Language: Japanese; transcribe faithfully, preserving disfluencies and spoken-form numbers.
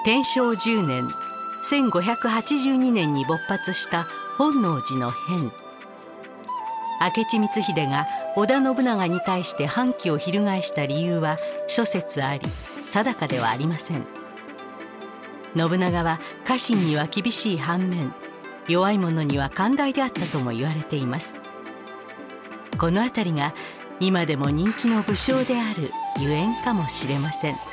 天正じゅうねんせんごひゃくはちじゅうにねんに勃発した本能寺の変。明智光秀が織田信長に対して反旗を翻した理由は諸説あり定かではありません。信長は家臣には厳しい反面、弱い者には寛大であったとも言われています。このあたりが今でも人気の武将であるゆえんかもしれません。